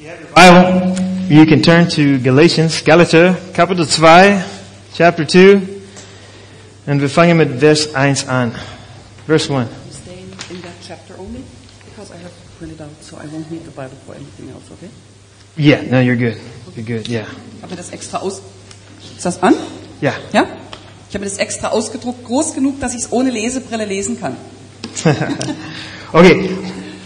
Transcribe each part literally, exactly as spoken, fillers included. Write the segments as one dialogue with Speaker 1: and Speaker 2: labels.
Speaker 1: you have your Bible, you can turn to Galatians, Galater, Kapitel zwei, Chapter two, und wir fangen mit Vers eins an. Verse one.
Speaker 2: I'm staying in that chapter only because I have to print it out, so I won't need the Bible for anything else, okay?
Speaker 1: Yeah, no, you're good. You're good, yeah.
Speaker 2: Ich habe mir das extra aus... Ist das an?
Speaker 1: Yeah.
Speaker 2: Ja? Ich habe mir das extra ausgedruckt, groß genug, dass ich es ohne Lesebrille lesen kann.
Speaker 1: Okay.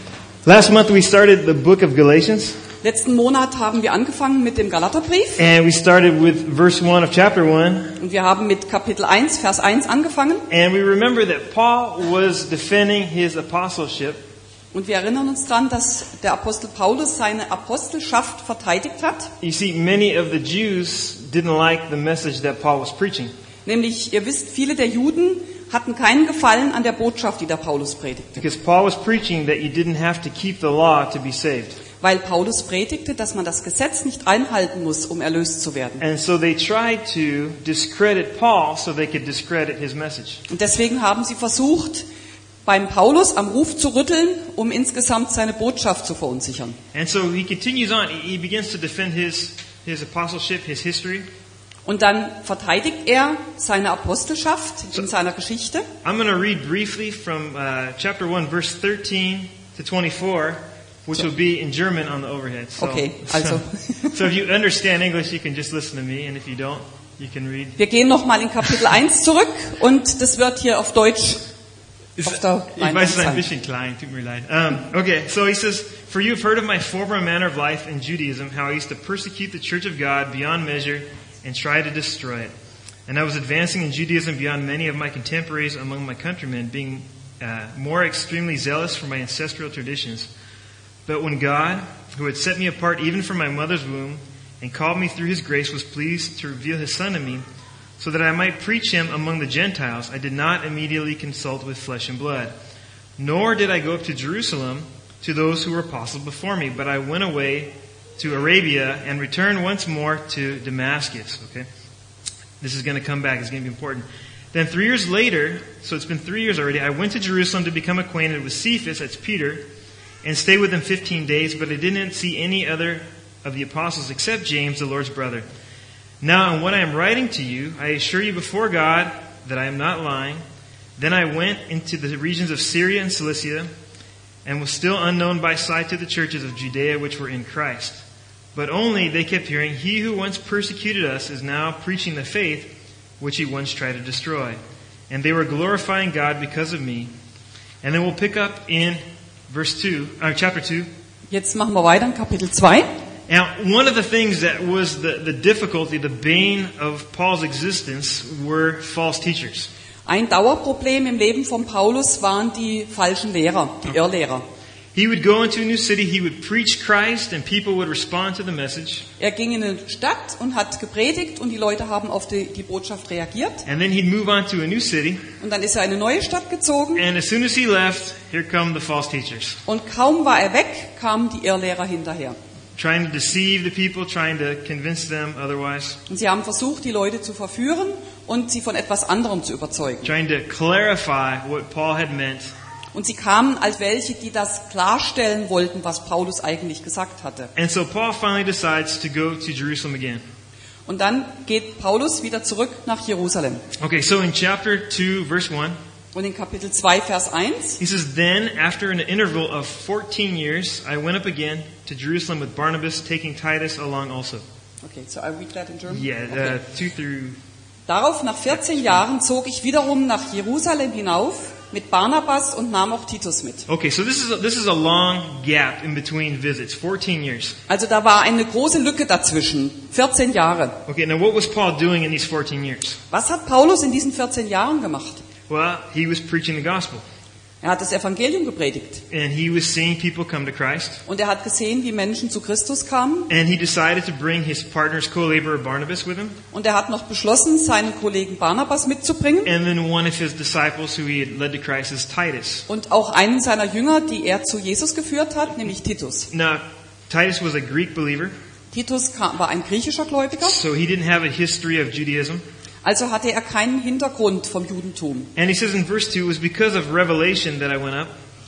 Speaker 1: Last month we started the book of Galatians.
Speaker 2: Letzten Monat haben wir angefangen mit dem Galaterbrief.
Speaker 1: And we started with verse one of chapter one.
Speaker 2: Und wir haben mit Kapitel eins, Vers eins angefangen.
Speaker 1: And we remember that Paul was defending his apostleship.
Speaker 2: Und wir erinnern uns daran, dass der Apostel Paulus seine Apostelschaft verteidigt hat.
Speaker 1: You see, many of the Jews didn't like the message that Paul was preaching.
Speaker 2: Nämlich, ihr wisst, viele der Juden hatten keinen Gefallen an der Botschaft, die der Paulus predigte.
Speaker 1: Because Paul was preaching that you didn't have to keep the law to be saved.
Speaker 2: Weil Paulus predigte, dass man das Gesetz nicht einhalten muss, um erlöst zu werden.
Speaker 1: And so they tried to discredit Paul so they could discredit his message.
Speaker 2: Und deswegen haben sie versucht, beim Paulus am Ruf zu rütteln, um insgesamt seine Botschaft zu verunsichern.
Speaker 1: And so he continues on. He begins to defend his, his apostleship, his history.
Speaker 2: Und dann verteidigt er seine Apostelschaft in seiner Geschichte.
Speaker 1: I'm going to read briefly from uh, chapter one, verse thirteen to twenty-four, which will be in German on the overhead. So,
Speaker 2: Okay, also.
Speaker 1: So, so if you understand English, you can just listen to me, and if you don't, you can read.
Speaker 2: Wir gehen nochmal in Kapitel eins zurück und das wird hier auf Deutsch auf der
Speaker 1: Ich weiß, es ist ein
Speaker 2: sein.
Speaker 1: bisschen klein, tut mir leid. Um, okay, so he says, "For you have heard of my former manner of life in Judaism, how I used to persecute the church of God beyond measure and try to destroy it. And I was advancing in Judaism beyond many of my contemporaries among my countrymen, being uh, more extremely zealous for my ancestral traditions. But when God, who had set me apart even from my mother's womb, and called me through His grace, was pleased to reveal His Son to me, so that I might preach Him among the Gentiles, I did not immediately consult with flesh and blood. Nor did I go up to Jerusalem to those who were apostles before me, but I went away to Arabia and returned once more to Damascus." Okay? This is going to come back. It's going to be important. "Then three years later, so it's been three years already, I went to Jerusalem to become acquainted with Cephas," that's Peter, "and stay with him fifteen days, but I didn't see any other of the apostles except James, the Lord's brother. Now, in what I am writing to you, I assure you before God that I am not lying. Then I went into the regions of Syria and Cilicia, and was still unknown by sight to the churches of Judea which were in Christ. But only they kept hearing, 'He who once persecuted us is now preaching the faith which he once tried to destroy.' And they were glorifying God because of me." And then we'll pick up in verse two, uh, chapter two.
Speaker 2: Jetzt machen wir weiter in Kapitel zwei.
Speaker 1: Now, one of the things that was the, the difficulty, the bane of Paul's existence, were false teachers.
Speaker 2: Ein Dauerproblem im Leben von Paulus waren die falschen Lehrer, die Irrlehrer.
Speaker 1: He would go into a new city, he would preach Christ, and people would respond to the message.
Speaker 2: Er ging in eine Stadt und hat gepredigt und die Leute haben auf die, die Botschaft reagiert.
Speaker 1: And then he'd move on to a new city,
Speaker 2: Und dann ist er in eine neue Stadt gezogen
Speaker 1: and as soon as he left, here come the false teachers.
Speaker 2: und kaum war er weg, kamen die Irrlehrer hinterher.
Speaker 1: Trying to deceive the people, trying to convince them otherwise.
Speaker 2: Und sie haben versucht, die Leute zu verführen und sie von etwas anderem zu überzeugen.
Speaker 1: Trying to clarify what Paul had meant.
Speaker 2: Und sie kamen als welche, die das klarstellen wollten, was Paulus eigentlich gesagt hatte.
Speaker 1: And so Paul finally decides to go to Jerusalem again.
Speaker 2: Und dann geht Paulus wieder zurück nach Jerusalem.
Speaker 1: Okay, so in chapter two, verse one,
Speaker 2: Und in Kapitel zwei, Vers eins,
Speaker 1: he says, "Then, after an interval of fourteen years, I went up again to Jerusalem with Barnabas, taking Titus along also."
Speaker 2: okay, so I read that in German.
Speaker 1: Yeah,
Speaker 2: Okay.
Speaker 1: uh, two through...
Speaker 2: Darauf, nach vierzehn Jahren, zog ich wiederum nach Jerusalem hinauf mit Barnabas und nahm auch Titus mit.
Speaker 1: Okay, so this is a, this is a long gap in between visits, fourteen years.
Speaker 2: Also da war eine große Lücke dazwischen, vierzehn Jahre.
Speaker 1: Okay, now what was Paul doing in these fourteen years?
Speaker 2: Was hat Paulus in diesen vierzehn Jahren gemacht?
Speaker 1: Well, he was preaching the gospel.
Speaker 2: Er hat das Evangelium gepredigt.
Speaker 1: And he was seeing people come to Christ.
Speaker 2: Und er hat gesehen, wie Menschen zu Christus kamen.
Speaker 1: And he decided to bring his partner's co-laborer Barnabas with him.
Speaker 2: Und er hat noch beschlossen, seinen Kollegen Barnabas mitzubringen.
Speaker 1: And then one of his disciples who he had led to Christ is Titus.
Speaker 2: Und auch einen seiner Jünger, die er zu Jesus geführt hat, nämlich Titus.
Speaker 1: Now, Titus was a Greek believer.
Speaker 2: Titus kam, war ein griechischer Gläubiger.
Speaker 1: So he didn't have a history of Judaism.
Speaker 2: Also hatte er keinen Hintergrund vom Judentum.
Speaker 1: And he says in verse two, "It was because of revelation that I went up."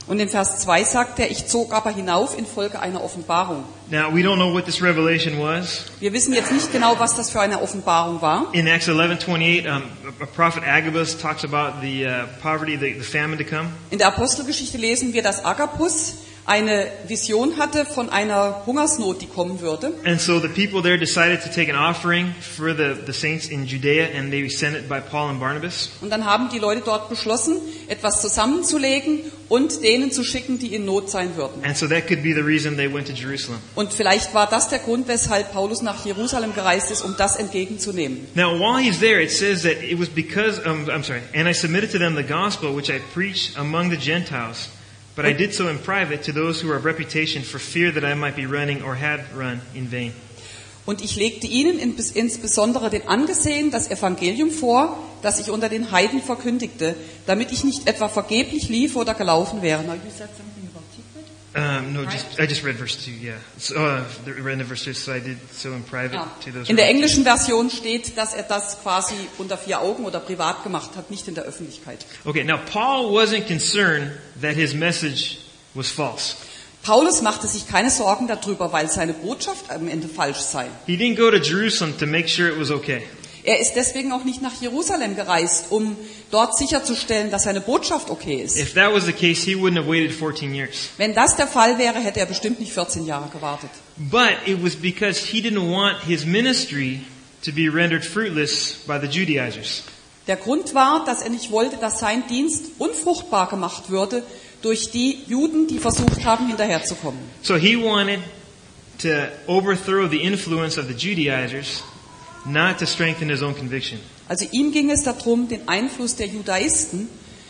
Speaker 2: Und in Vers zwei sagt er, ich zog aber hinauf infolge einer Offenbarung.
Speaker 1: Now, we don't know what this revelation was.
Speaker 2: Wir wissen jetzt nicht genau, was das für eine Offenbarung war.
Speaker 1: In Acts eleven twenty-eight, um, a prophet Agabus talks about the uh, poverty, the, the famine to come.
Speaker 2: In der Apostelgeschichte lesen wir, dass Agabus eine Vision hatte von einer Hungersnot, die kommen würde.
Speaker 1: And so the people there decided to take an offering for the, the saints in Judea, and they sent it by Paul and Barnabas.
Speaker 2: Und dann haben die Leute dort beschlossen, etwas zusammenzulegen und denen zu schicken, die in Not sein würden.
Speaker 1: And so that could be the reason they went to Jerusalem.
Speaker 2: Und vielleicht war das der Grund, weshalb Paulus nach Jerusalem gereist ist, um das entgegenzunehmen.
Speaker 1: Now, while he's there, it says that it was because, um, I'm sorry, and I submitted to them the gospel which I preached among the Gentiles, but I did so in private to those who are of reputation for fear that I might be running or had run in vain.
Speaker 2: Und ich legte ihnen insbesondere den Angesehen das Evangelium vor, das ich unter den Heiden verkündigte, damit ich nicht etwa vergeblich lief oder gelaufen wäre. Now you said something about secret?
Speaker 1: Um, no, just, I just read verse two, yeah. So, uh, the, read the verse two, so I did so in private
Speaker 2: Ja.
Speaker 1: to those.
Speaker 2: In der englischen Version steht, dass er das quasi unter vier Augen oder privat gemacht hat, nicht in der Öffentlichkeit.
Speaker 1: Okay, now Paul wasn't concerned that his message was false.
Speaker 2: Paulus machte sich keine Sorgen darüber, weil seine Botschaft am Ende falsch sei.
Speaker 1: He didn't go to Jerusalem to make sure it was okay.
Speaker 2: Er ist deswegen auch nicht nach Jerusalem gereist, um dort sicherzustellen, dass seine Botschaft okay ist.
Speaker 1: If that was the case, he wouldn't have waited fourteen years.
Speaker 2: Wenn das der Fall wäre, hätte er bestimmt nicht vierzehn Jahre gewartet.
Speaker 1: But it was because he didn't want his ministry to be rendered fruitless by the Judaizers.
Speaker 2: Der Grund war, dass er nicht wollte, dass sein Dienst unfruchtbar gemacht würde durch die Juden, die versucht haben, hinterherzukommen.
Speaker 1: So he wanted to overthrow the influence of the Judaizers, not to strengthen his own conviction.
Speaker 2: Also ihm ging es darum, den Einfluss der Judaisten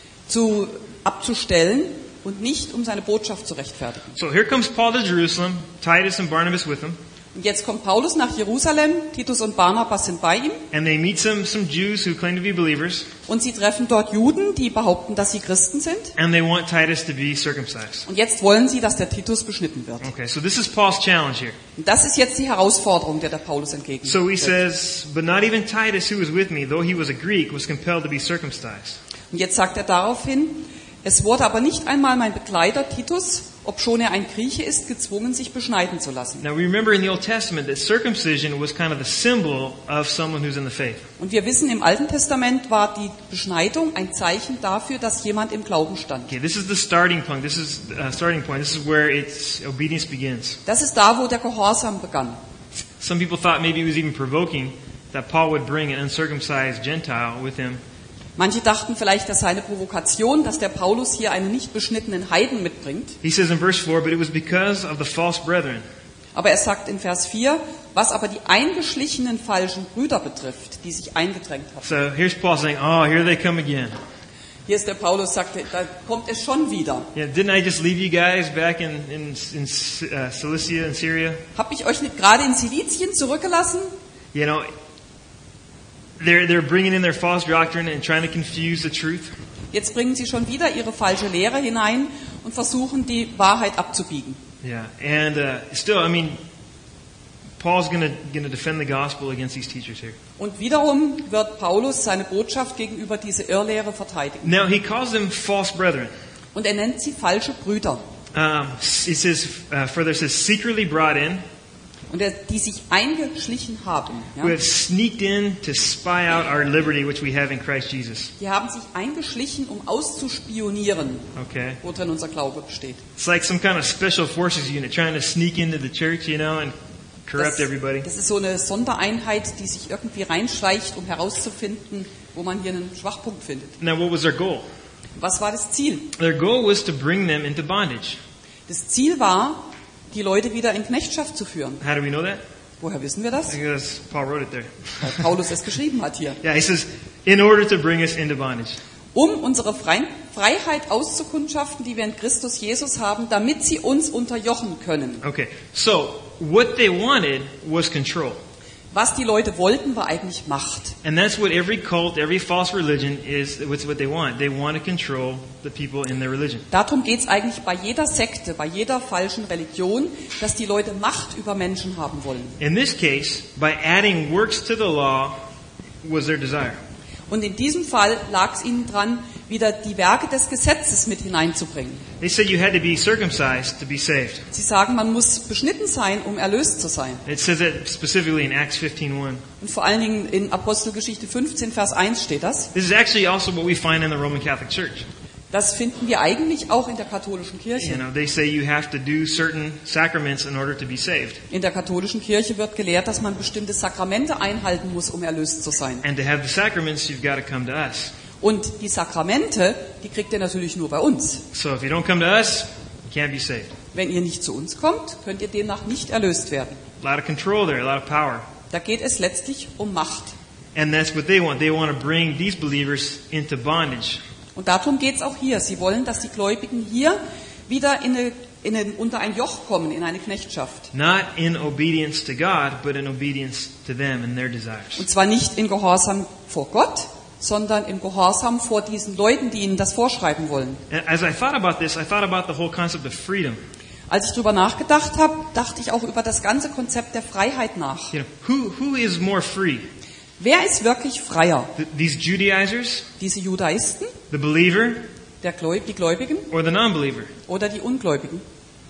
Speaker 2: zu, abzustellen und nicht um seine Botschaft zu rechtfertigen.
Speaker 1: So here comes Paul to Jerusalem, Titus and Barnabas with him,
Speaker 2: Und jetzt kommt Paulus nach Jerusalem, Titus und Barnabas sind bei ihm
Speaker 1: and they meet some, some Jews who claim to be believers,
Speaker 2: und sie treffen dort Juden, die behaupten, dass sie Christen sind.
Speaker 1: and they want Titus to be circumcised.
Speaker 2: Und jetzt wollen sie, dass der Titus beschnitten wird.
Speaker 1: Okay, so this is Paul's challenge here.
Speaker 2: Und das ist jetzt die Herausforderung, der der Paulus entgegentritt.
Speaker 1: So he says, but not even Titus, who was with me, though he was a Greek, was compelled to be circumcised.
Speaker 2: Und jetzt sagt er daraufhin, es wurde aber nicht einmal mein Begleiter Titus, obschon er ein Grieche ist, gezwungen, sich beschneiden zu lassen.
Speaker 1: Now we remember in the Old Testament that circumcision was kind of the symbol of someone who's in the faith.
Speaker 2: Und wir wissen, im Alten Testament war die Beschneidung ein Zeichen dafür, dass jemand im Glauben stand.
Speaker 1: Okay, this is the starting point. This is uh, starting point. This is where its obedience begins.
Speaker 2: Das ist da, wo der Gehorsam begann.
Speaker 1: Some people thought maybe it was even provoking that Paul would bring an uncircumcised Gentile with him.
Speaker 2: Manche dachten vielleicht, dass seine Provokation, dass der Paulus hier einen nicht beschnittenen Heiden mitbringt.
Speaker 1: He says in verse four, but it was because of the false brethren.
Speaker 2: Aber er sagt in Vers vier, was aber die eingeschlichenen falschen Brüder betrifft, die sich eingedrängt haben.
Speaker 1: So here's Paul saying, oh, here they come again.
Speaker 2: Hier ist der Paulus, sagte, da kommt es schon wieder.
Speaker 1: Yeah, didn't I just leave you guys back in, in, in uh, Cilicia and Syria?
Speaker 2: Hab ich euch nicht gerade in Silizien zurückgelassen?
Speaker 1: You know, they're, they're bringing in their false doctrine and trying to confuse the truth.
Speaker 2: Jetzt bringen sie schon wieder ihre falsche Lehre hinein und versuchen, die Wahrheit abzubiegen.
Speaker 1: Yeah, and uh, still, I mean, Paul's going to going to defend the gospel against these teachers here.
Speaker 2: Und wiederum wird Paulus seine Botschaft gegenüber dieser Irrlehre verteidigen.
Speaker 1: Now he calls them false brethren.
Speaker 2: Und er nennt sie falsche Brüder.
Speaker 1: Um, it says uh, further, it says secretly brought in,
Speaker 2: Und er, die sich eingeschlichen haben. Ja?
Speaker 1: who have sneaked in to spy out our liberty which we have in Christ Jesus.
Speaker 2: Die haben sich eingeschlichen, um auszuspionieren,
Speaker 1: Okay,
Speaker 2: worin unser Glaube besteht.
Speaker 1: it's like some kind of special forces unit trying to sneak into the church, you know, and corrupt
Speaker 2: Das,
Speaker 1: everybody.
Speaker 2: das ist so eine Sondereinheit, die sich irgendwie reinschleicht, um herauszufinden, wo man hier einen Schwachpunkt findet.
Speaker 1: Now, what was their goal?
Speaker 2: Was war das Ziel?
Speaker 1: Their goal was to bring them into bondage.
Speaker 2: Das Ziel war, die Leute wieder in Knechtschaft zu führen.
Speaker 1: How do we know that?
Speaker 2: Woher wissen wir das?
Speaker 1: Because Paul wrote it there.
Speaker 2: Weil Paulus es geschrieben hat hier.
Speaker 1: Yeah, he says, in order to bring us into bondage.
Speaker 2: Um unsere Frei- Freiheit auszukundschaften, die wir in Christus Jesus haben, damit sie uns unterjochen können.
Speaker 1: Okay, so what they wanted was control.
Speaker 2: Was die Leute wollten, war eigentlich Macht.
Speaker 1: And that's what every cult, every false religion is, what's what they want. They want to control the people in their religion.
Speaker 2: Darum geht es eigentlich bei jeder Sekte, bei jeder falschen Religion, dass die Leute Macht über Menschen haben wollen.
Speaker 1: In this case, by adding works to the law was their desire.
Speaker 2: Und in diesem Fall lag es ihnen dran, wieder die Werke des Gesetzes mit hineinzubringen.
Speaker 1: They said you had to be circumcised to be saved.
Speaker 2: Sie sagen, man muss beschnitten sein, um erlöst zu sein.
Speaker 1: It says it specifically in Acts fifteen one.
Speaker 2: Und vor allen Dingen in Apostelgeschichte fünfzehn, Vers eins steht das.
Speaker 1: This is actually also what we find in the Roman Catholic Church.
Speaker 2: Das finden wir eigentlich auch in der katholischen
Speaker 1: You
Speaker 2: Kirche.
Speaker 1: know, they say you have to do certain sacraments in order to be saved.
Speaker 2: In der katholischen Kirche wird gelehrt, dass man bestimmte Sakramente einhalten muss, um erlöst zu sein.
Speaker 1: And to have the sacraments, you've got to come to us.
Speaker 2: Und die Sakramente, die kriegt ihr natürlich nur bei uns.
Speaker 1: So if you don't come to us, you can't be saved.
Speaker 2: Wenn ihr nicht zu uns kommt, könnt ihr demnach nicht erlöst werden.
Speaker 1: A lot of control there, a lot of power.
Speaker 2: Da geht es letztlich um Macht.
Speaker 1: And that's what they want. They want to bring these believers into bondage.
Speaker 2: Und darum geht es auch hier. Sie wollen, dass die Gläubigen hier wieder in eine, in ein, unter ein Joch kommen, in eine Knechtschaft.
Speaker 1: Not in obedience to God, but in obedience to them and their desires.
Speaker 2: Und zwar nicht in Gehorsam vor Gott, sondern im Gehorsam vor diesen Leuten, die ihnen das vorschreiben wollen.
Speaker 1: And as I thought about this, I thought about the whole concept of freedom.
Speaker 2: Als ich darüber nachgedacht habe, dachte ich auch über das ganze Konzept der Freiheit nach.
Speaker 1: You know, who who is more free?
Speaker 2: Wer ist wirklich freier?
Speaker 1: Th- these Judaizers,
Speaker 2: Diese Judaisten,
Speaker 1: the believer,
Speaker 2: der Gläub, die Gläubigen
Speaker 1: or the non-believer?
Speaker 2: oder die Ungläubigen?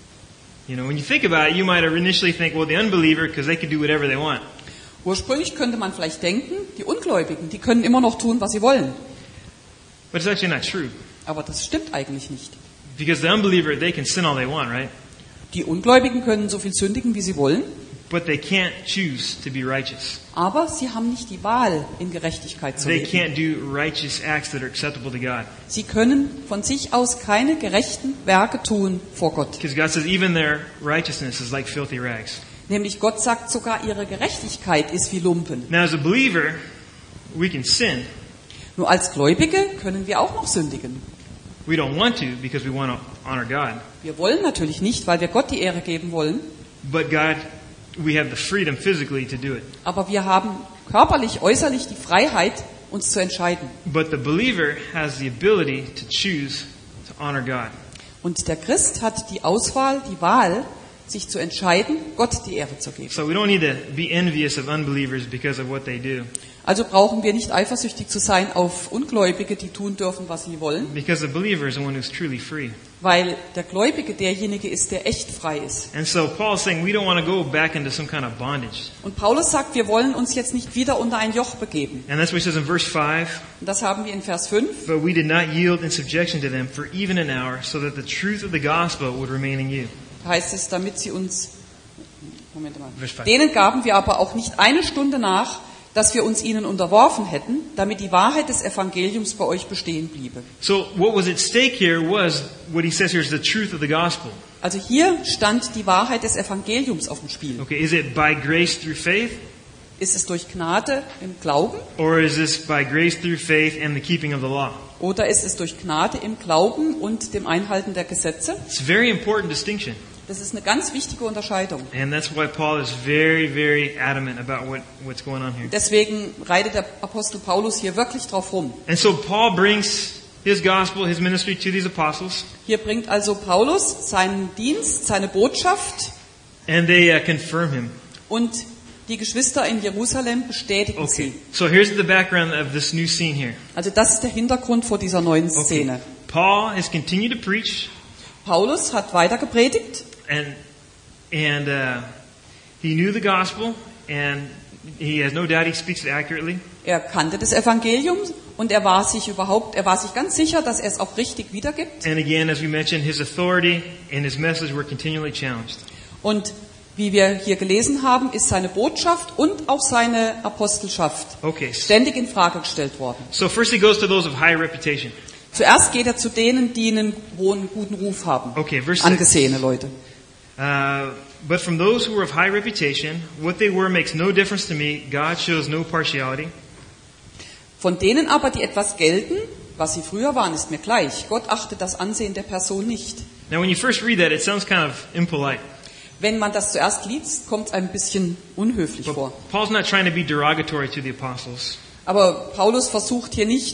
Speaker 1: You know, when you think about it, you might initially think, well, the unbeliever, because they can do whatever they want.
Speaker 2: Ursprünglich könnte man vielleicht denken, die Ungläubigen, die können immer noch tun, was sie wollen.
Speaker 1: But it's actually not true.
Speaker 2: Aber das stimmt eigentlich nicht.
Speaker 1: Because the unbeliever, they can sin all they want, right?
Speaker 2: Die Ungläubigen können so viel sündigen, wie sie wollen,
Speaker 1: But they can't choose to be righteous.
Speaker 2: aber sie haben nicht die Wahl, in Gerechtigkeit zu
Speaker 1: They
Speaker 2: leben.
Speaker 1: can't do righteous acts that are acceptable to God.
Speaker 2: Sie können von sich aus keine gerechten Werke tun vor Gott.
Speaker 1: Because God says even their righteousness is like filthy rags.
Speaker 2: Nämlich Gott sagt sogar, ihre Gerechtigkeit ist wie Lumpen.
Speaker 1: Now, as a believer, we can sin.
Speaker 2: Nur als Gläubige können wir auch noch sündigen.
Speaker 1: We don't want to because we want to honor God.
Speaker 2: Wir wollen natürlich nicht, weil wir Gott die Ehre geben wollen,
Speaker 1: But God, we have the freedom physically to do it.
Speaker 2: aber wir haben körperlich, äußerlich die Freiheit, uns zu entscheiden.
Speaker 1: But the believer has the ability to choose to honor God.
Speaker 2: Und der Christ hat die Auswahl, die Wahl, sich zu entscheiden, Gott die Ehre zu geben.
Speaker 1: So we don't need to be envious of unbelievers because of what they do.
Speaker 2: Also brauchen wir nicht eifersüchtig zu sein auf Ungläubige, die tun dürfen, was sie wollen,
Speaker 1: Because the believer is the one who's truly free.
Speaker 2: weil der Gläubige derjenige ist, der echt frei ist.
Speaker 1: And so Paul's saying we don't want to go back into some kind of bondage.
Speaker 2: Und Paulus sagt, wir wollen uns jetzt nicht wieder unter ein Joch begeben.
Speaker 1: And that's what he says in verse five.
Speaker 2: Und das haben wir in Vers fünf.
Speaker 1: But we did not yield in subjection to them for even an hour, so that the truth of the gospel would remain in you.
Speaker 2: Da heißt es, damit sie uns, Moment mal,
Speaker 1: Vers fünf.
Speaker 2: denen gaben wir aber auch nicht eine Stunde nach, dass wir uns ihnen unterworfen hätten, damit die Wahrheit des Evangeliums bei euch bestehen bliebe.
Speaker 1: So what was at stake here was what he says here is the truth of the gospel.
Speaker 2: Also hier stand die Wahrheit des Evangeliums auf dem Spiel.
Speaker 1: Okay, is it by grace through faith,
Speaker 2: Ist es durch Gnade im Glauben
Speaker 1: or is this by grace through faith and the keeping of the law?
Speaker 2: oder ist es durch Gnade im Glauben und dem Einhalten der Gesetze?
Speaker 1: It's a very important distinction.
Speaker 2: Das ist eine ganz wichtige Unterscheidung.
Speaker 1: And that's why Paul is very, very adamant about what, what's going on here.
Speaker 2: Deswegen reitet der Apostel Paulus hier wirklich drauf rum.
Speaker 1: And so Paul brings his gospel, his ministry to these apostles,
Speaker 2: Hier bringt also Paulus seinen Dienst, seine Botschaft
Speaker 1: and they uh, confirm him.
Speaker 2: und die Geschwister in Jerusalem bestätigen
Speaker 1: Okay,
Speaker 2: sie.
Speaker 1: so here's the background of this new scene here.
Speaker 2: Also das ist der Hintergrund vor dieser neuen
Speaker 1: Okay.
Speaker 2: Szene.
Speaker 1: Paul has continued to preach,
Speaker 2: Paulus hat weiter gepredigt
Speaker 1: and and uh, he knew the gospel, and he has no doubt he speaks it accurately.
Speaker 2: Er kannte das Evangelium und er war sich überhaupt, er war sich ganz sicher, dass er es auch richtig wiedergibt.
Speaker 1: And again, as we mentioned, his authority and his message were continually challenged.
Speaker 2: Und wie wir hier gelesen haben, ist seine Botschaft und auch seine Apostelschaft
Speaker 1: Okay,
Speaker 2: ständig in Frage gestellt worden.
Speaker 1: so first he goes to those of high reputation.
Speaker 2: Zuerst geht er zu denen, die einen hohen, guten Ruf haben.
Speaker 1: Okay, verse six.
Speaker 2: Angesehene Leute.
Speaker 1: Uh, but from those who were of high reputation, what they were makes no difference to me. God shows no partiality.
Speaker 2: Von denen aber, die etwas gelten, was sie früher waren, ist mir gleich. Gott achtet das Ansehen der Person nicht.
Speaker 1: Now, when you first read that, it sounds kind of impolite.
Speaker 2: Wenn man das zuerst liest, kommt es ein bisschen unhöflich
Speaker 1: But
Speaker 2: vor.
Speaker 1: Paul's not trying to be derogatory to the apostles.
Speaker 2: Aber Paulus versucht hier nicht,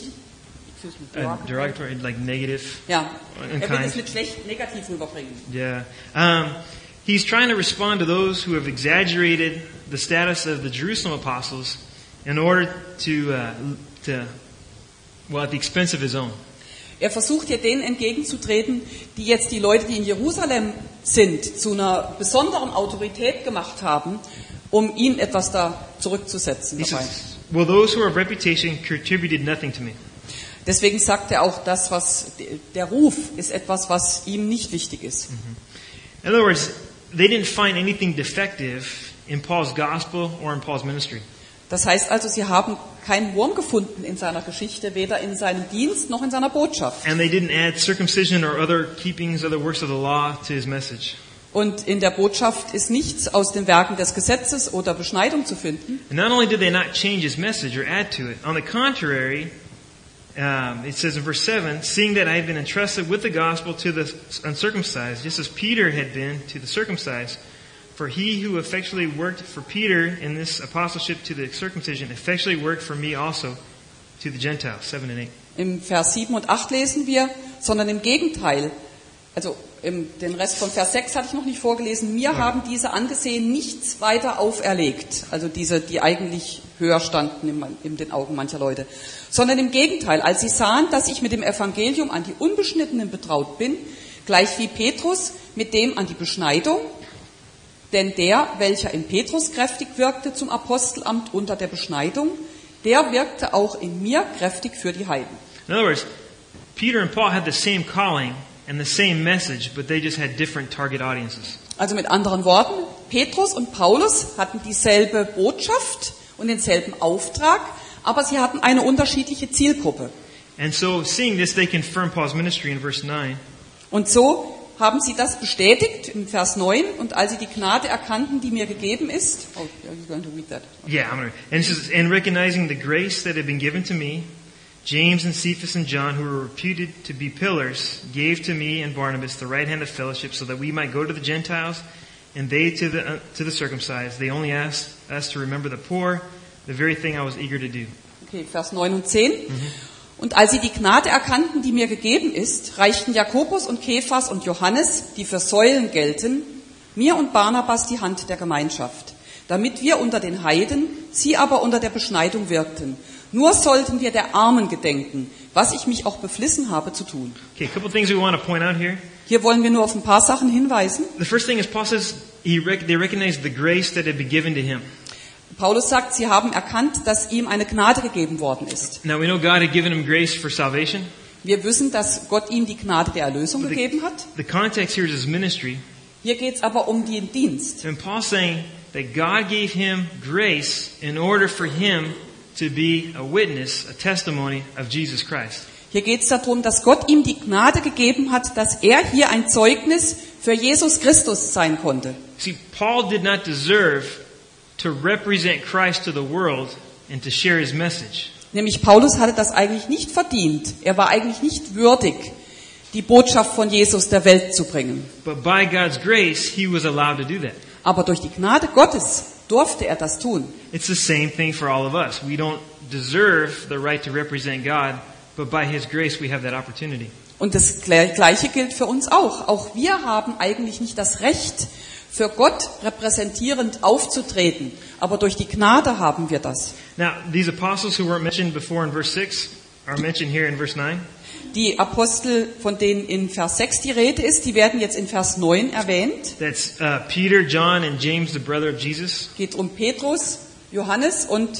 Speaker 1: Uh, derogatory, like negative.
Speaker 2: ja,
Speaker 1: and
Speaker 2: er will es
Speaker 1: kind.
Speaker 2: nicht schlecht negativ rüberbringen.
Speaker 1: Yeah. Um, he's trying to respond to those who have exaggerated the status of the Jerusalem apostles in order to, uh, to well, at the expense of his own.
Speaker 2: Er versucht hier denen entgegenzutreten, die jetzt die Leute, die in Jerusalem sind, zu einer besonderen Autorität gemacht haben, um ihnen etwas da zurückzusetzen.
Speaker 1: He
Speaker 2: Dabei.
Speaker 1: says, well, those who are of reputation contributed nothing to me.
Speaker 2: Deswegen sagt er auch, das, was der Ruf ist etwas, was ihm nicht wichtig ist.
Speaker 1: In other words, they didn't find anything defective in Paul's gospel or in Paul's ministry.
Speaker 2: Das heißt also, sie haben keinen Wurm gefunden in seiner Geschichte, weder in seinem Dienst noch in seiner Botschaft.
Speaker 1: And they didn't add circumcision or other keepings, other works of the law to his message.
Speaker 2: Und in der Botschaft ist nichts aus den Werken des Gesetzes oder Beschneidung zu finden.
Speaker 1: And not only did they not change his message or add to it, on the contrary, um, it says in verse seven, seeing that I had been entrusted with the gospel to the uncircumcised, just as Peter had been to the circumcised, for he who effectually worked for Peter in this apostleship to the circumcision effectually worked for me also to the Gentiles. Seven and eight.
Speaker 2: Im Vers sieben und acht lesen wir, sondern im Gegenteil, also im, den Rest von Vers sechs hatte ich noch nicht vorgelesen, mir
Speaker 1: Okay.
Speaker 2: haben diese angesehen nichts weiter auferlegt, also diese, die eigentlich höher standen in, in den Augen mancher Leute, sondern im Gegenteil, als sie sahen, dass ich mit dem Evangelium an die Unbeschnittenen betraut bin, gleich wie Petrus mit dem an die Beschneidung, denn der, welcher in Petrus kräftig wirkte zum Apostelamt unter der Beschneidung, der wirkte auch in mir kräftig für die Heiden.
Speaker 1: In other words, Peter and Paul had the same calling and the same message, but they just had different target audiences.
Speaker 2: Also mit anderen Worten, Petrus und Paulus hatten dieselbe Botschaft und denselben Auftrag, aber sie hatten eine unterschiedliche Zielgruppe.
Speaker 1: And so, seeing this, they confirmed Paul's ministry in verse nine.
Speaker 2: Und so haben sie das bestätigt im Vers neun, und als sie die Gnade erkannten, die mir gegeben ist, oh, you're going to read that.
Speaker 1: Yeah, I'm gonna. And it says, and recognizing the grace that had been given to me, James and Cephas and John, who were reputed to be pillars, gave to me and Barnabas the right hand of fellowship, so that we might go to the Gentiles, and they to the uh, to the circumcised. They only asked us to remember the poor, the very thing I was eager to do.
Speaker 2: Okay, Vers neun und zehn. Und als sie die Gnade erkannten, die mir gegeben ist, reichten Jakobus und Kephas und Johannes, die für Säulen gelten, mir und Barnabas die Hand der Gemeinschaft, damit wir unter den Heiden, sie aber unter der Beschneidung wirkten. Nur sollten wir der Armen gedenken, was ich mich auch beflissen habe zu tun.
Speaker 1: Okay, a couple things we want to point out here.
Speaker 2: Hier wollen wir nur auf ein paar Sachen hinweisen.
Speaker 1: The first thing is Paul says he rec- they recognized the grace that had been given to him.
Speaker 2: Paulus sagt, sie haben erkannt, dass ihm eine Gnade gegeben worden ist.
Speaker 1: Now we know God had given him grace for salvation.
Speaker 2: Wir wissen, dass Gott ihm die Gnade der Erlösung
Speaker 1: The,
Speaker 2: gegeben hat.
Speaker 1: the context here is his ministry.
Speaker 2: Hier geht es aber um den Dienst.
Speaker 1: And Paul's saying that God gave him grace in order for him to be a witness, a testimony of Jesus Christ.
Speaker 2: Hier geht es darum, dass Gott ihm die Gnade gegeben hat, dass er hier ein Zeugnis für Jesus Christus sein konnte.
Speaker 1: See, Paul did not deserve to represent Christ to the world and to share his message.
Speaker 2: Nämlich Paulus hatte das eigentlich nicht verdient. Er war eigentlich nicht würdig, die Botschaft von Jesus der Welt zu bringen.
Speaker 1: But by God's grace, he was allowed to do that.
Speaker 2: Aber durch die Gnade Gottes durfte er das tun.
Speaker 1: It's the same thing for all of us. We don't deserve the right to represent God, but by his grace we have that opportunity.
Speaker 2: Und das Gleiche gilt für uns auch. Auch wir haben eigentlich nicht das Recht, für Gott repräsentierend aufzutreten. Aber durch die Gnade haben wir das.
Speaker 1: Now, these apostles who weren't mentioned before in verse six are mentioned here in verse nine.
Speaker 2: Die Apostel, von denen in Vers sechs die Rede ist, die werden jetzt in Vers neun erwähnt.
Speaker 1: That's uh, Peter, John, and James, the brother of Jesus,
Speaker 2: Geht um Petrus, Johannes und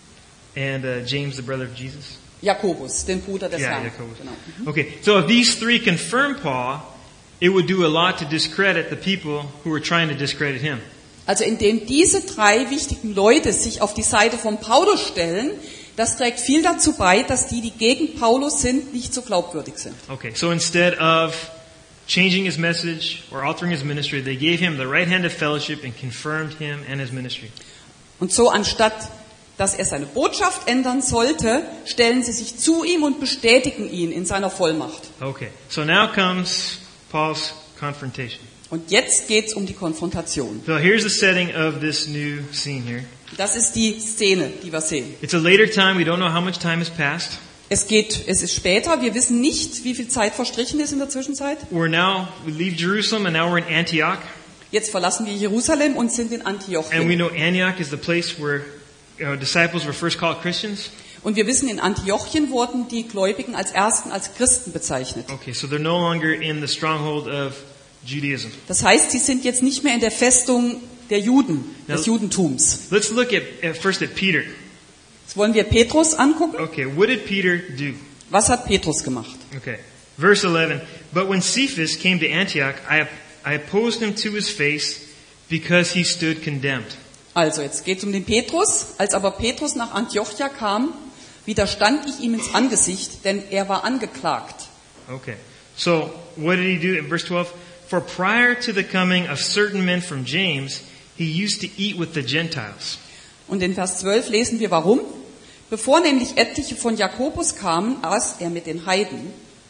Speaker 1: and uh, James, the brother of Jesus.
Speaker 2: Jakobus, den Bruder des
Speaker 1: Yeah,
Speaker 2: Herrn.
Speaker 1: Jakobus.
Speaker 2: Genau.
Speaker 1: Okay, so if these three confirm Paul, it would do a lot to discredit the people who were trying to discredit him.
Speaker 2: Also indem diese drei wichtigen Leute sich auf die Seite von Paulus stellen, das trägt viel dazu bei, dass die, die gegen Paulus sind, nicht so glaubwürdig sind.
Speaker 1: Okay, so instead of changing his message or altering his ministry, they gave him the right hand of fellowship and confirmed him and his ministry.
Speaker 2: Und so anstatt, dass er seine Botschaft ändern sollte, stellen sie sich zu ihm und bestätigen ihn in seiner Vollmacht.
Speaker 1: Okay, so now comes Paul's confrontation.
Speaker 2: Und jetzt geht's um die Konfrontation.
Speaker 1: So here's the setting of this new scene here.
Speaker 2: Das ist die Szene, die wir sehen.
Speaker 1: It's a later time. We don't know how much time has passed.
Speaker 2: Es geht, es ist später. Wir wissen nicht, wie viel Zeit verstrichen ist in der Zwischenzeit.
Speaker 1: We're now, we leave Jerusalem and now we're in Antioch.
Speaker 2: Jetzt verlassen wir Jerusalem und sind in
Speaker 1: And we
Speaker 2: Antiochien.
Speaker 1: know Antioch is the place where you know, disciples were first called Christians.
Speaker 2: Und wir wissen, in Antiochien wurden die Gläubigen als Ersten als Christen bezeichnet.
Speaker 1: Okay, so they're no longer in the stronghold of Judaism.
Speaker 2: Das heißt, sie sind jetzt nicht mehr in der Festung der Juden, des
Speaker 1: Ja.
Speaker 2: Judentums.
Speaker 1: Let's look at, at first at Peter.
Speaker 2: Jetzt wollen wir Petrus angucken.
Speaker 1: Okay, what did Peter do?
Speaker 2: Was hat Petrus gemacht?
Speaker 1: Okay, verse eleven. But when Cephas came to Antioch, I, I opposed him to his face because he stood condemned.
Speaker 2: Also, jetzt geht es um den Petrus. Als aber Petrus nach Antiochia kam, widerstand ich ihm ins Angesicht, denn er war angeklagt.
Speaker 1: Okay, so what did he do in verse twelve? For prior to the coming of certain men from James, he used to eat with the Gentiles.
Speaker 2: Und in Vers zwölf lesen wir warum. Bevor nämlich etliche von Jakobus kamen, aß er mit den Heiden.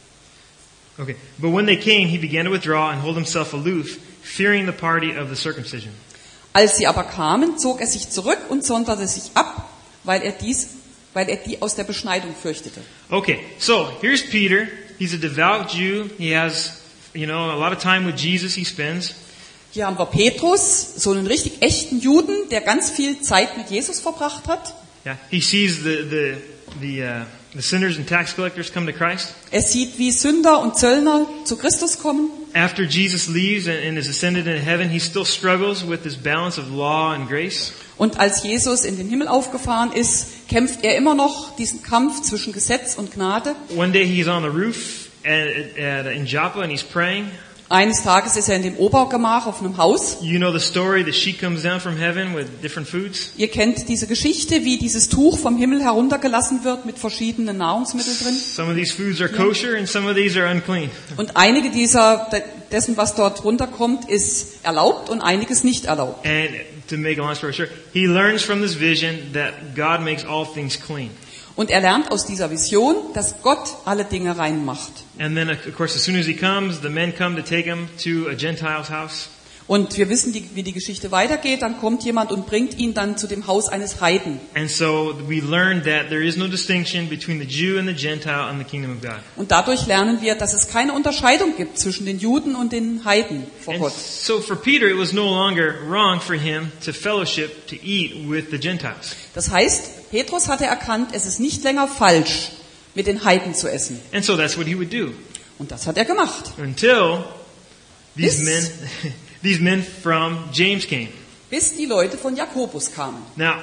Speaker 1: Okay, but when they came, he began to withdraw and hold himself aloof, fearing the party of the circumcision.
Speaker 2: Als sie aber kamen, zog er sich zurück und sonderte sich ab, weil er dies, weil er die aus der Beschneidung fürchtete.
Speaker 1: Okay, so here's Peter. He's a devout Jew. He has, you know, a lot of time with Jesus he spends.
Speaker 2: Hier haben wir Petrus, so einen richtig echten Juden, der ganz viel Zeit mit Jesus verbracht hat.
Speaker 1: Yeah, he sees the the the uh, the sinners and tax collectors come to Christ.
Speaker 2: Er sieht, wie Sünder und Zöllner zu Christus kommen.
Speaker 1: After Jesus leaves and, and is ascended into heaven, he still struggles with this balance of law and grace.
Speaker 2: Und als Jesus in den Himmel aufgefahren ist, kämpft er immer noch diesen Kampf zwischen Gesetz und Gnade.
Speaker 1: One day he's on the roof at, at, in Joppa and he's praying.
Speaker 2: Eines Tages ist er in dem Obergemach auf einem Haus.
Speaker 1: You know the story, the sheet comes down from heaven with different foods.
Speaker 2: Ihr kennt diese Geschichte, wie dieses Tuch vom Himmel heruntergelassen wird mit verschiedenen Nahrungsmitteln drin.
Speaker 1: Some of these foods are kosher and some of these are unclean.
Speaker 2: Und einige dieser, dessen, was dort runterkommt, ist erlaubt und einiges nicht erlaubt.
Speaker 1: And to make a long story short, he learns from this vision that God makes all things clean.
Speaker 2: Und er lernt aus dieser Vision, dass Gott alle Dinge rein macht.
Speaker 1: And then, of course, as soon as he comes, the men come to take him to a Gentile's house.
Speaker 2: Und wir wissen, die, wie die Geschichte weitergeht. Dann kommt jemand und bringt ihn dann zu dem Haus eines Heiden.
Speaker 1: And so we learn that there is no distinction between the Jew and the Gentile in the kingdom of God.
Speaker 2: Und dadurch lernen wir, dass es keine Unterscheidung gibt zwischen den Juden und den Heiden vor
Speaker 1: And
Speaker 2: Gott.
Speaker 1: so for Peter, it was no longer wrong for him to fellowship, to eat with the Gentiles.
Speaker 2: Das heißt, Petrus hatte erkannt, es ist nicht länger falsch, mit den Heiden zu essen.
Speaker 1: And so that's what he would do.
Speaker 2: Und das hat er gemacht.
Speaker 1: Until these
Speaker 2: Bis-
Speaker 1: men, these men from James came.
Speaker 2: Bis die Leute von Jakobus kamen.
Speaker 1: Now,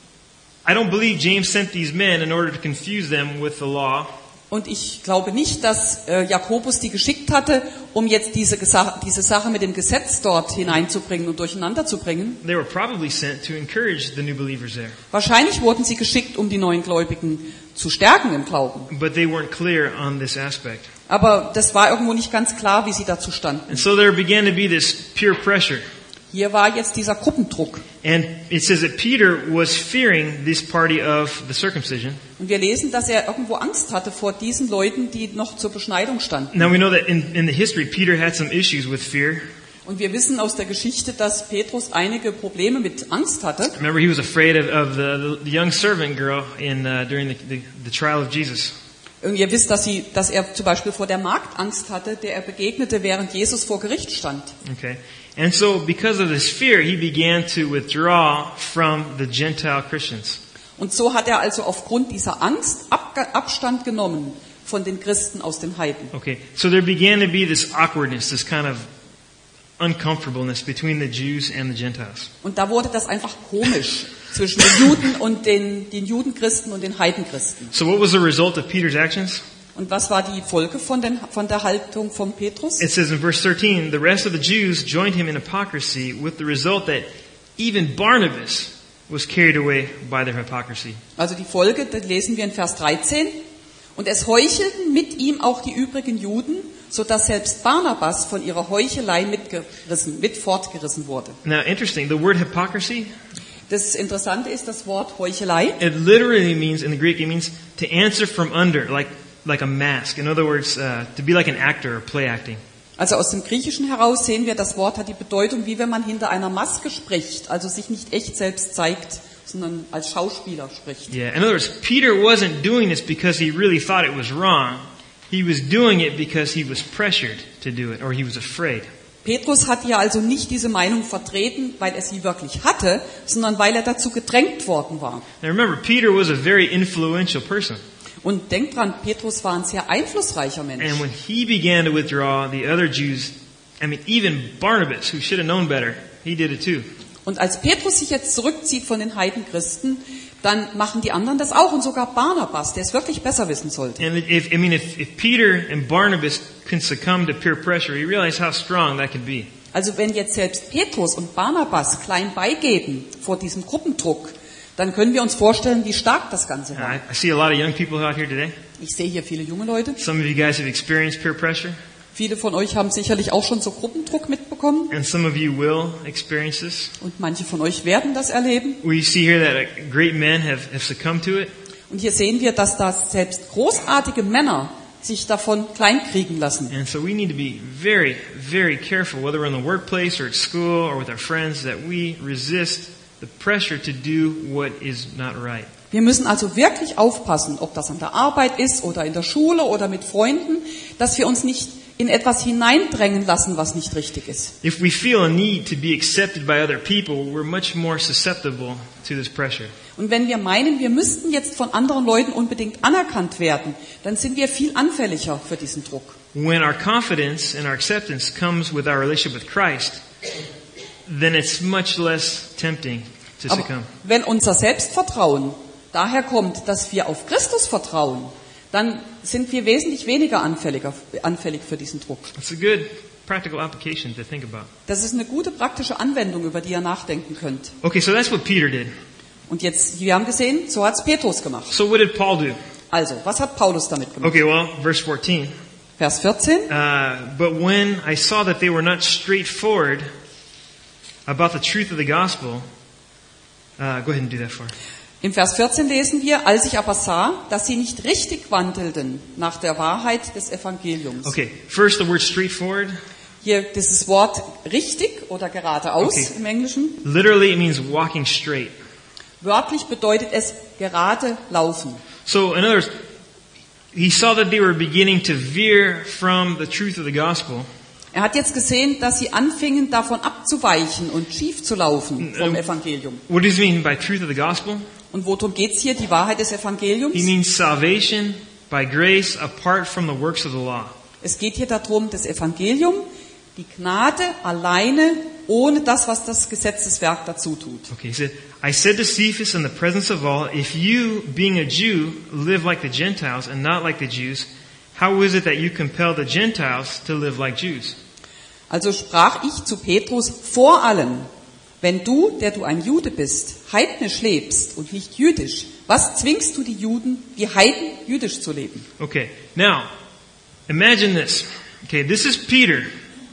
Speaker 1: I don't believe James sent these men in order to confuse them with the law.
Speaker 2: Und ich glaube nicht, dass äh, Jakobus die geschickt hatte, um jetzt diese, Gesa- diese Sache mit dem Gesetz dort hineinzubringen und durcheinander zu bringen.
Speaker 1: They were probably sent to encourage the new believers there.
Speaker 2: Wahrscheinlich wurden sie geschickt, um die neuen Gläubigen zu stärken im Glauben.
Speaker 1: But they weren't clear on this aspect.
Speaker 2: Aber das war irgendwo nicht ganz klar, wie sie dazu standen.
Speaker 1: And so there began to be this peer pressure.
Speaker 2: Hier war jetzt dieser Gruppendruck.
Speaker 1: And it says that Peter was fearing this party of the circumcision.
Speaker 2: Und wir lesen, dass er irgendwo Angst hatte vor diesen Leuten, die noch zur Beschneidung standen.
Speaker 1: Now we know that in, in the history, Peter had some issues with fear.
Speaker 2: Und wir wissen aus der Geschichte, dass Petrus einige Probleme mit Angst hatte.
Speaker 1: Remember, he was afraid of, of the, the young servant girl in uh, during the, the, the trial of Jesus.
Speaker 2: Und ihr wisst, dass, sie, dass er zum Beispiel vor der Magd Angst hatte, der er begegnete, während Jesus vor Gericht stand.
Speaker 1: Okay. And so because of this fear, he began to withdraw from the Gentile Christians.
Speaker 2: Und so hat er also aufgrund dieser Angst Abga- Abstand genommen von den Christen aus den Heiden.
Speaker 1: Okay. So there began to be this awkwardness, this kind of uncomfortableness between the Jews and the Gentiles.
Speaker 2: Und da wurde das einfach komisch zwischen den Juden und den, den Judenchristen und den Heidenchristen.
Speaker 1: So what was the result of Peter's actions?
Speaker 2: Und was war die Folge von, den, von der Haltung von Petrus?
Speaker 1: It says in verse thirteen, the rest of the Jews joined him in hypocrisy with the result that even Barnabas was carried away by their hypocrisy.
Speaker 2: Also die Folge, das lesen wir in Vers dreizehn. Und es heuchelten mit ihm auch die übrigen Juden, so dass selbst Barnabas von ihrer Heuchelei mitgerissen, mit fortgerissen wurde.
Speaker 1: Now, interesting, the word hypocrisy,
Speaker 2: Das Interessante ist das Wort Heuchelei.
Speaker 1: it literally means, in the Greek, it means to answer from under, like, like a mask. In other words, uh, to be like an actor or play acting.
Speaker 2: Also aus dem Griechischen heraus sehen wir, das Wort hat die Bedeutung, wie wenn man hinter einer Maske spricht, also sich nicht echt selbst zeigt, sondern als Schauspieler spricht.
Speaker 1: Yeah, in other words, Peter wasn't doing this because he really thought it was wrong. He was doing it because he was pressured to do it, or he was afraid.
Speaker 2: Petrus hat ja also nicht diese Meinung vertreten, weil er sie wirklich hatte, sondern weil er dazu gedrängt worden war.
Speaker 1: Now remember, Peter was a very influential person.
Speaker 2: Und denkt dran, Petrus war ein sehr einflussreicher Mensch.
Speaker 1: And when he began to withdraw, the other Jews, I mean, even Barnabas, who should have known better, he did it too.
Speaker 2: Und als Petrus sich jetzt zurückzieht von den Heidenchristen, dann machen die anderen das auch und sogar Barnabas, der es wirklich besser wissen sollte.
Speaker 1: And if, I mean, if, if Peter and Barnabas can succumb to peer pressure, you realize how strong that could be.
Speaker 2: Also wenn jetzt selbst Petrus und Barnabas klein beigeben vor diesem Gruppendruck, dann können wir uns vorstellen, wie stark das Ganze war.
Speaker 1: I, I see a lot of young people out here today.
Speaker 2: Ich sehe hier viele junge Leute.
Speaker 1: Some of you guys have experienced peer pressure,
Speaker 2: Viele von euch haben sicherlich auch schon so Gruppendruck mitbekommen
Speaker 1: and some of you will experience this.
Speaker 2: und manche von euch werden das erleben.
Speaker 1: We see here that uh, great men have, have succumbed to it.
Speaker 2: Und hier sehen wir, dass da selbst großartige Männer sich davon kleinkriegen lassen.
Speaker 1: And so we need to be very, very careful, whether we're in the workplace or at school or with our friends, that we resist the pressure to do what is not right.
Speaker 2: Wir müssen also wirklich aufpassen, ob das an der Arbeit ist oder in der Schule oder mit Freunden, dass wir uns nicht in etwas hineindrängen lassen, was nicht richtig ist.
Speaker 1: If we feel a need to be accepted by other people, we're much more susceptible to this pressure.
Speaker 2: Und wenn wir meinen, wir müssten jetzt von anderen Leuten unbedingt anerkannt werden, dann sind wir viel anfälliger für diesen Druck.
Speaker 1: When our confidence and our acceptance comes with our relationship with Christ, then it's much less tempting to
Speaker 2: Aber
Speaker 1: succumb.
Speaker 2: wenn unser Selbstvertrauen daher kommt, dass wir auf Christus vertrauen, dann sind wir wesentlich weniger anfälliger, anfällig für diesen Druck.
Speaker 1: It's a good practical application to think about.
Speaker 2: Das ist eine gute praktische Anwendung, über die ihr nachdenken könnt.
Speaker 1: Okay, so that's what Peter did.
Speaker 2: Und jetzt, wir haben gesehen, so hat's Petrus gemacht.
Speaker 1: So what did Paul do?
Speaker 2: Also, was hat Paulus damit gemacht?
Speaker 1: Okay, well, verse fourteen.
Speaker 2: Vers vierzehn.
Speaker 1: Uh, but when I saw that they were not straightforward about the truth of the gospel, uh, go ahead and do that for us.
Speaker 2: Im Vers vierzehn lesen wir, als ich aber sah, dass sie nicht richtig wandelten nach der Wahrheit des Evangeliums.
Speaker 1: Okay, first the word straightforward.
Speaker 2: Hier dieses Wort richtig oder geradeaus
Speaker 1: Okay.
Speaker 2: im Englischen.
Speaker 1: Literally, it means walking straight.
Speaker 2: Wörtlich bedeutet es gerade laufen.
Speaker 1: So, in other words, he saw that they were beginning to veer from the truth of the gospel.
Speaker 2: Er hat jetzt gesehen, dass sie anfingen, davon abzuweichen und schief zu laufen vom
Speaker 1: Ähm,
Speaker 2: Evangelium.
Speaker 1: What does he mean by truth of the gospel?
Speaker 2: Und worum geht's hier, die Wahrheit des Evangeliums?
Speaker 1: He means salvation by grace apart from the works of the law.
Speaker 2: Es geht hier darum, das Evangelium, die Gnade alleine, ohne das, was das Gesetzeswerk dazu tut.
Speaker 1: Okay, he said, I said to Cephas in the presence of all, if you, being a Jew, live like the Gentiles and not like the Jews, how is it that you compel the Gentiles to live like Jews?
Speaker 2: Also sprach ich zu Petrus vor allem, wenn du, der du ein Jude bist, heidnisch lebst und nicht jüdisch, was zwingst du die Juden, die Heiden jüdisch zu leben?
Speaker 1: Okay, now, imagine this. Okay, this is Peter,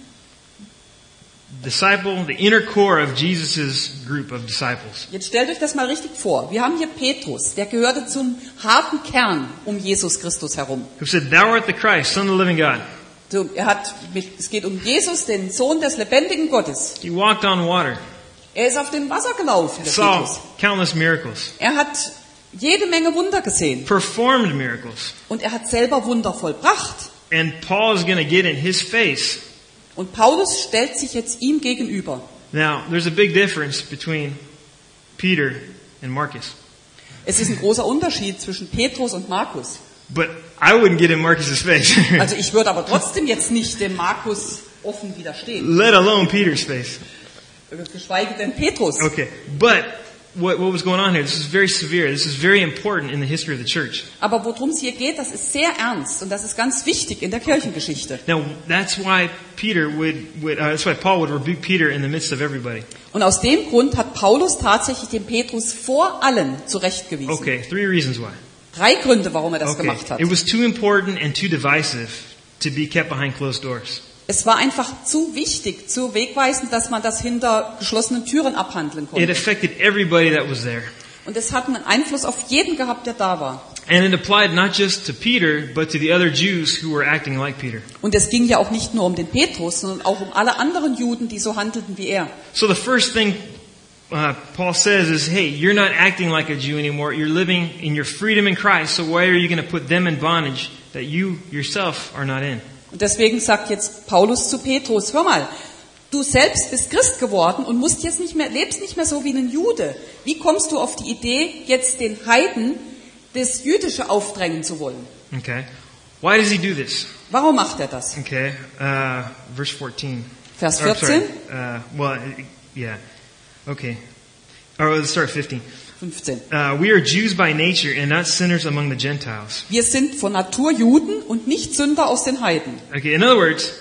Speaker 1: disciple, the inner core of Jesus' group of disciples.
Speaker 2: Jetzt stellt euch das mal richtig vor. Wir haben hier Petrus, der gehörte zum harten Kern um Jesus Christus herum.
Speaker 1: Who said, Thou art the Christ, Son of the living God.
Speaker 2: So, er hat mit, es geht um Jesus, den Sohn des lebendigen Gottes.
Speaker 1: He walked on water,
Speaker 2: Er ist auf dem Wasser gelaufen, der
Speaker 1: saw
Speaker 2: Petrus.
Speaker 1: countless miracles,
Speaker 2: Er hat jede Menge Wunder gesehen.
Speaker 1: performed miracles.
Speaker 2: Und er hat selber Wunder vollbracht.
Speaker 1: And Paul is going to get in his face.
Speaker 2: Und Paulus stellt sich jetzt ihm gegenüber.
Speaker 1: Now, there's a big difference between Peter and Marcus.
Speaker 2: Es ist ein großer Unterschied zwischen Petrus und Markus.
Speaker 1: But I wouldn't get in Marcus's face,
Speaker 2: Also ich würde aber trotzdem jetzt nicht dem Markus offen widerstehen.
Speaker 1: let alone Peter's face.
Speaker 2: Geschweige denn Petrus.
Speaker 1: Okay, but what, what was going on here? This is very severe. This is very important in the history of the church.
Speaker 2: Aber worum es hier geht, das ist sehr ernst und das ist ganz wichtig in der Kirchengeschichte.
Speaker 1: Now, that's why Peter would, would uh, that's why Paul would rebuke Peter in the midst of everybody.
Speaker 2: Und aus dem Grund hat Paulus tatsächlich den Petrus vor allen zurechtgewiesen.
Speaker 1: Okay, three reasons why.
Speaker 2: Drei Gründe, warum er das
Speaker 1: Okay,
Speaker 2: gemacht hat.
Speaker 1: it was too important and too divisive to be kept behind closed doors.
Speaker 2: Es war einfach zu wichtig, zu wegweisend, dass man das hinter geschlossenen Türen abhandeln
Speaker 1: It
Speaker 2: konnte.
Speaker 1: affected everybody that was there.
Speaker 2: Und es hat einen Einfluss auf jeden gehabt, der da war.
Speaker 1: And it applied not just to Peter, but to the other Jews who were acting like Peter.
Speaker 2: Und es ging ja auch nicht nur um den Petrus, sondern auch um alle anderen Juden, die so handelten wie er.
Speaker 1: So the first thing uh, Paul says is, hey, you're not acting like a Jew anymore. You're living in your freedom in Christ. So why are you going to put them in bondage that you yourself are not in?
Speaker 2: Und deswegen sagt jetzt Paulus zu Petrus, hör mal, Du selbst bist Christ geworden und musst jetzt nicht mehr, lebst nicht mehr so wie ein Jude. Wie kommst du auf die Idee, jetzt den Heiden das Jüdische aufdrängen zu wollen?
Speaker 1: Okay. Why does he do this?
Speaker 2: Warum macht er das?
Speaker 1: Okay. Uh, verse fourteen.
Speaker 2: Vers
Speaker 1: Or, sorry.
Speaker 2: vierzehn,
Speaker 1: Uh, well, yeah. Okay. Or let's start fifteen.
Speaker 2: fünfzehn.
Speaker 1: Uh, we are Jews by nature and not sinners among the Gentiles.
Speaker 2: Wir sind von Natur Juden und nicht Sünder aus den Heiden.
Speaker 1: Okay. In other words,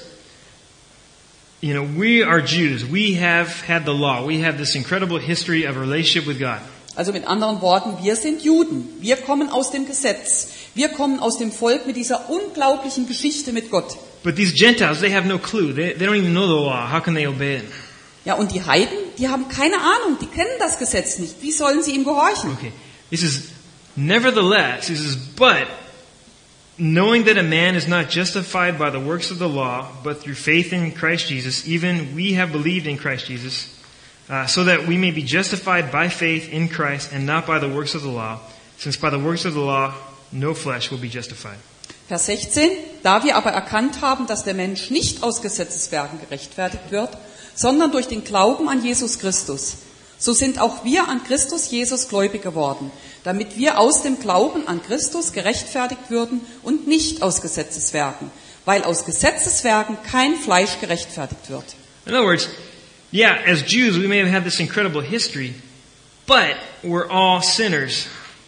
Speaker 1: you know, we are Jews. We have had the law. We have this incredible history of a relationship with God.
Speaker 2: Also mit anderen Worten, wir sind Juden. Wir kommen aus dem Gesetz. Wir kommen aus dem Volk mit dieser unglaublichen Geschichte mit Gott.
Speaker 1: But these Gentiles, they have no clue. They, they don't even know the law. How can they obey it?
Speaker 2: Ja, und die Heiden, die haben keine Ahnung. Die kennen das Gesetz nicht. Wie sollen sie ihm gehorchen?
Speaker 1: Okay. This is nevertheless, this is but knowing that a man is not justified by the works of the law, but through faith in Christ Jesus, even we have believed in Christ Jesus, uh, so that we may be justified by faith in Christ and not by the works of the law, since by the works of the law no flesh will be justified.
Speaker 2: Vers sechzehn. Da wir aber erkannt haben, dass der Mensch nicht aus Gesetzeswerken gerechtfertigt wird, sondern durch den Glauben an Jesus Christus, so sind auch wir an Christus Jesus gläubig geworden, damit wir aus dem Glauben an Christus gerechtfertigt würden und nicht aus Gesetzeswerken, weil aus Gesetzeswerken kein Fleisch gerechtfertigt wird.
Speaker 1: In other words, yeah, as Jews we may have had this incredible history, but we're all sinners.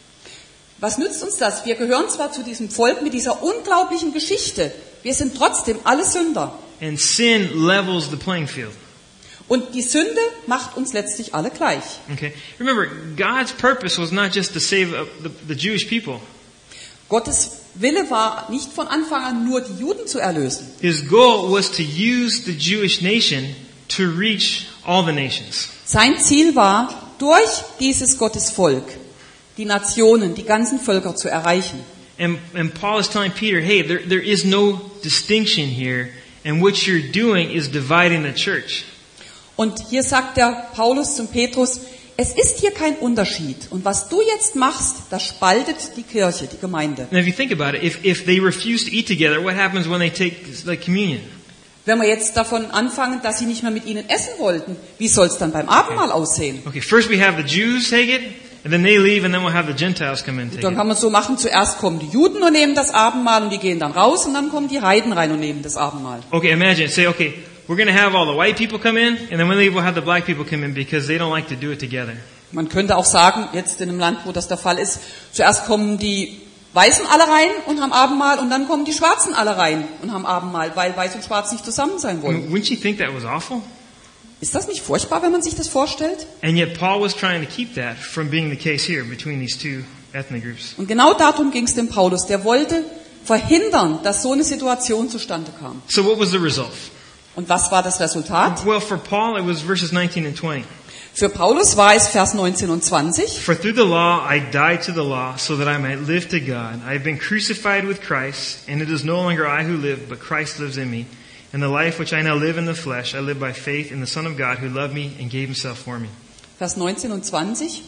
Speaker 2: Was nützt uns das? Wir gehören zwar zu diesem Volk mit dieser unglaublichen Geschichte, wir sind trotzdem alle Sünder.
Speaker 1: And sin levels the playing field.
Speaker 2: Und die Sünde macht uns letztlich alle gleich.
Speaker 1: Okay. Remember, God's purpose was not just to save uh, the, the Jewish people.
Speaker 2: Gottes Wille war nicht von Anfang an nur die Juden zu erlösen.
Speaker 1: His goal was to use the Jewish nation to reach all the nations.
Speaker 2: Sein Ziel war, durch dieses Gottesvolk die Nationen, die ganzen Völker zu erreichen.
Speaker 1: And, and Paul is telling Peter, hey, there, there is no distinction here, and what you're doing is dividing the church.
Speaker 2: Und hier sagt der Paulus zum Petrus, es ist hier kein Unterschied. Und was du jetzt machst, das spaltet die Kirche, die Gemeinde.
Speaker 1: And if you think about it, if, if they refuse to eat together, what happens when they take the communion?
Speaker 2: Wenn wir jetzt davon anfangen, dass sie nicht mehr mit ihnen essen wollten, wie soll es dann beim Abendmahl aussehen?
Speaker 1: Okay, first we have the Jews take it, and then they leave, and then we'll have the Gentiles come in and take
Speaker 2: Dann
Speaker 1: it.
Speaker 2: kann man es so machen, zuerst kommen die Juden und nehmen das Abendmahl und die gehen dann raus und dann kommen die Heiden rein und nehmen das Abendmahl.
Speaker 1: Okay, imagine, say, okay, we're going to have all the white people come in, and then when they leave, we'll have the black people come in because they don't like to do it together.
Speaker 2: Man könnte auch sagen, jetzt in einem Land, wo das der Fall ist, zuerst kommen die Weißen alle rein und haben Abendmahl und dann kommen die Schwarzen alle rein und haben Abendmahl, weil Weiß und Schwarz nicht zusammen sein
Speaker 1: I
Speaker 2: wollen.
Speaker 1: mean, wouldn't you think that was awful?
Speaker 2: Ist das nicht furchtbar, wenn man sich das vorstellt?
Speaker 1: And yet Paul was trying to keep that from being the case here between these two ethnic groups.
Speaker 2: Und genau darum ging es dem Paulus. Der wollte verhindern, dass so eine Situation zustande kam.
Speaker 1: So what was the result?
Speaker 2: Und was war das Resultat?
Speaker 1: Well, for Paul, it was verses nineteen and twenty.
Speaker 2: Für Paulus war es Vers neunzehn und zwanzig.
Speaker 1: For through the law I died to the law so that I might live to God. I have been crucified with Christ, and it is no longer I who live, but Christ lives in me. And the life which I now live in the flesh, I live by faith in the Son of God who loved me and gave himself for me.
Speaker 2: Vers neunzehn und zwanzig.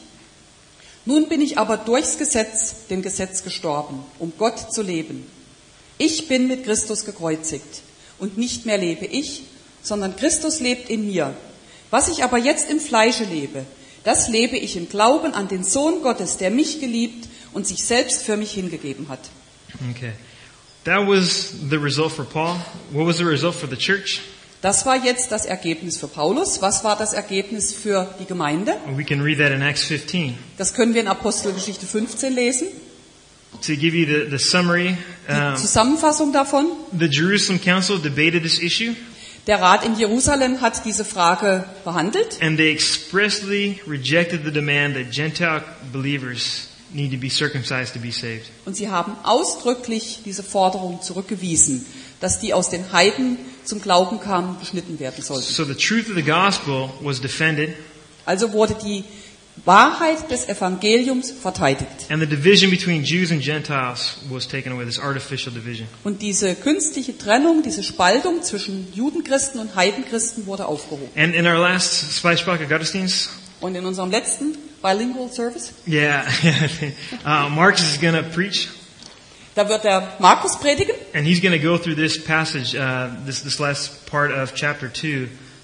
Speaker 2: Nun bin ich aber durchs Gesetz, dem Gesetz gestorben, um Gott zu leben. Ich bin mit Christus gekreuzigt. Und nicht mehr lebe ich, sondern Christus lebt in mir. Was ich aber jetzt im Fleische lebe, das lebe ich im Glauben an den Sohn Gottes, der mich geliebt und sich selbst für mich hingegeben hat.
Speaker 1: Okay. That was the result for Paul. What was the result for the church?
Speaker 2: Das war jetzt das Ergebnis für Paulus. Was war das Ergebnis für die Gemeinde?
Speaker 1: We can read that in Acts fifteen.
Speaker 2: Das können wir in Apostelgeschichte fünfzehn lesen.
Speaker 1: To give you the, the summary,
Speaker 2: Die
Speaker 1: um,
Speaker 2: Zusammenfassung davon.
Speaker 1: the Jerusalem Council debated this issue,
Speaker 2: Der Rat in Jerusalem hat diese Frage behandelt
Speaker 1: and they expressly rejected the demand that Gentile believers need to be circumcised to be saved.
Speaker 2: und sie haben ausdrücklich diese Forderung zurückgewiesen, dass die aus den Heiden zum Glauben kamen, beschnitten werden sollten.
Speaker 1: So the truth of the gospel was defended,
Speaker 2: Also wurde die Wahrheit des Evangeliums verteidigt.
Speaker 1: and the division between Jews and Gentiles was taken away, this artificial division.
Speaker 2: Und diese künstliche Trennung, diese Spaltung zwischen Judenchristen und Heidenchristen wurde aufgehoben.
Speaker 1: And in our last Zweisprachige Gottesdienst,
Speaker 2: Und in unserem letzten Bilingual Service,
Speaker 1: yeah, uh, Marcus is going to preach,
Speaker 2: da wird der Markus predigen
Speaker 1: and he's going to go through this passage, uh, this, this last part of chapter two,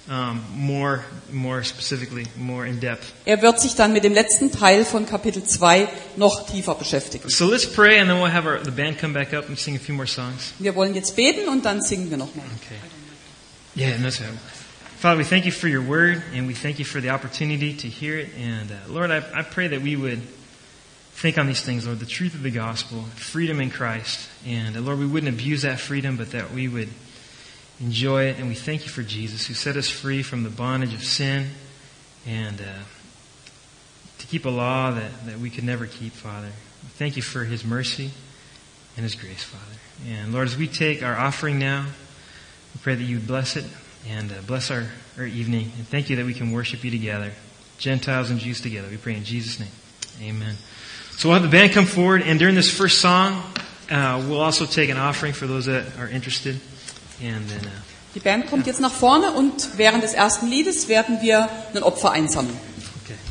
Speaker 1: um, more, more specifically, more in depth.
Speaker 2: Er wird sich dann mit dem letzten Teil von Kapitel zwei noch tiefer beschäftigen.
Speaker 1: So let's pray, and then we'll have our, the band come back up and sing a few more songs.
Speaker 2: Wir wollen jetzt beten und dann singen wir nochmal.
Speaker 1: Okay. Yeah, that's right. Father, we thank you for your word, and we thank you for the opportunity to hear it. And uh, Lord, I, I pray that we would think on these things, Lord, the truth of the gospel, freedom in Christ. And uh, Lord, we wouldn't abuse that freedom, but that we would enjoy it. And we thank you for Jesus, who set us free from the bondage of sin and uh, to keep a law that, that we could never keep, Father. We thank you for his mercy and his grace, Father. And Lord, as we take our offering now, we pray that you would bless it and uh, bless our, our evening. And thank you that we can worship you together, Gentiles and Jews together. We pray in Jesus' name. Amen. So we'll have the band come forward, and during this first song, uh, we'll also take an offering for those that are interested. And then, uh,
Speaker 2: Die Band kommt jetzt nach vorne und während des ersten Liedes werden wir ein Opfer einsammeln.